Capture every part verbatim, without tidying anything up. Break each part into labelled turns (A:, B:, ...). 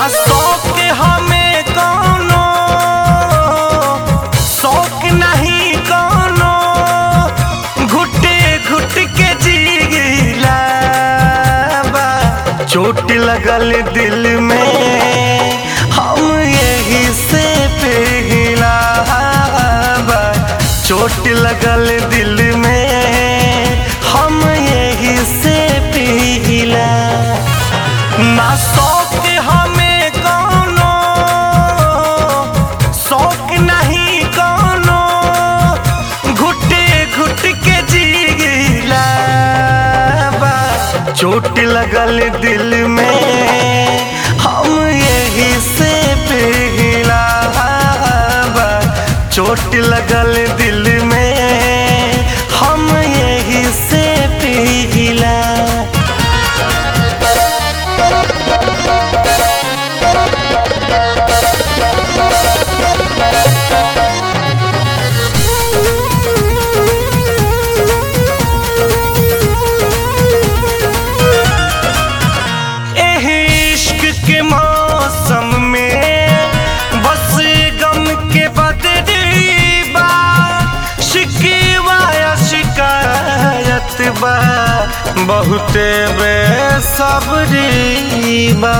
A: ना शौक हमें कौनो, शौक नहीं कौनो, घुटे घुट के जीला बा। चोट लगल दिल में हम यही से पिघला बा। चोट लगल दिल में हम यही से पिघला। ना शौक हमें कौनो, शौक नहीं कौनो, घुटे घुट के जीला बा। चोट लगल दिल में हम यही से पिघला बा। चोट लगल दिल में हम यही से पिघला। के मौसम में बस गम के बदली बा। शिकवा या शिकायत बा, बहुते बेसब्री बा।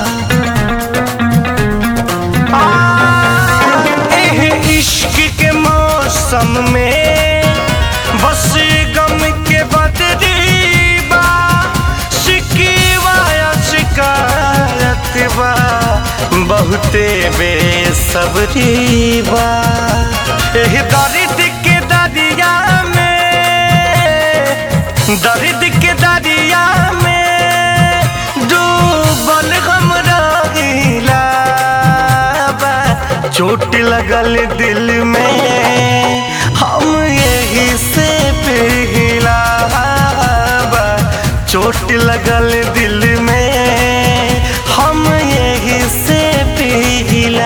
A: एह इश्क के मौसम में बस गम के बदली बा। शिकवा या शिकायत बा, बहुते बेसब्री बा। एह दर्द के दरिया में, दर्द के दरिया में डूबल हम रहिला बा। चोट लगल दिल में हम यही से पिघला बा। चोट लगल दिल में हम यही से पिघला।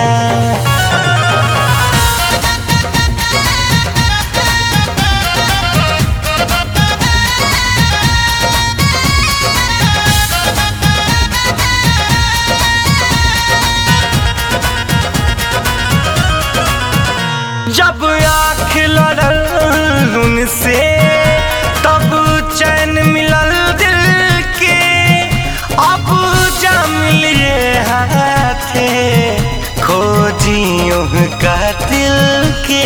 A: जब आँख लड़ल उनसे तब चैन मिलल दिल के। अब जम लिए हाथे खोजियों का दिल के।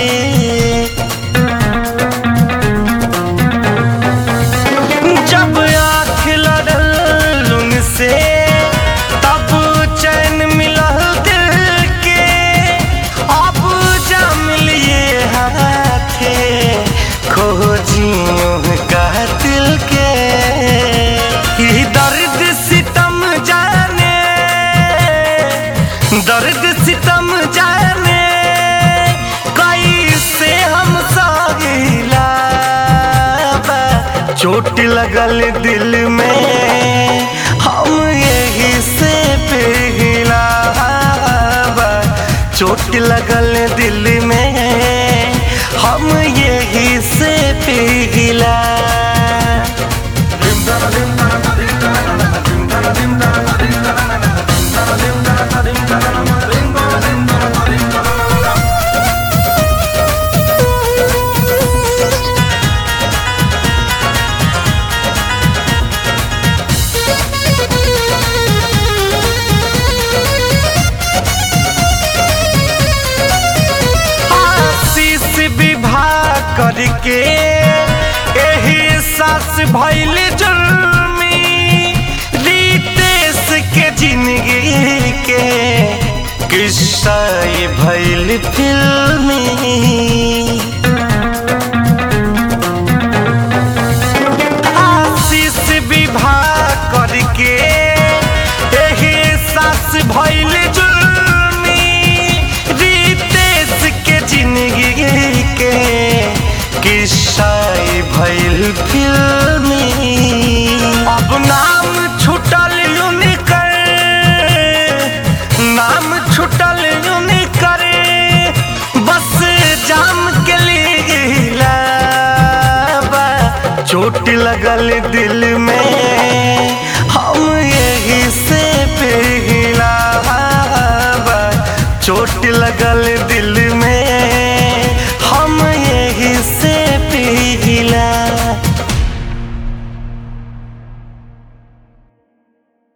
A: जब आँख लड़ल उनसे तब चैन मिलल दिल के। अब जम लिए हाथे खोजियों का दिल के। ये दर्द सितम जाने, दर्द सितम जाने, कैसे हम सहिला बा। चोट लगल दिल में हम यही से पिघला बा। चोट लगल दिल में हम यही से पिघला। करके एही सास भइल जुल्मी। रितेश के जिंदगी के किस्सा भइल फिल्मी। आशीष विवाह करके एही सास भइल जुल्मी। रितेश के जिंदगी के किस्सा भइल फिल्मी। अब नाम छुटल उनकर, नाम छुटल उनकर, बस जाम के लिए चोट लगल दिल में हम यही से पिघला। लगल दिल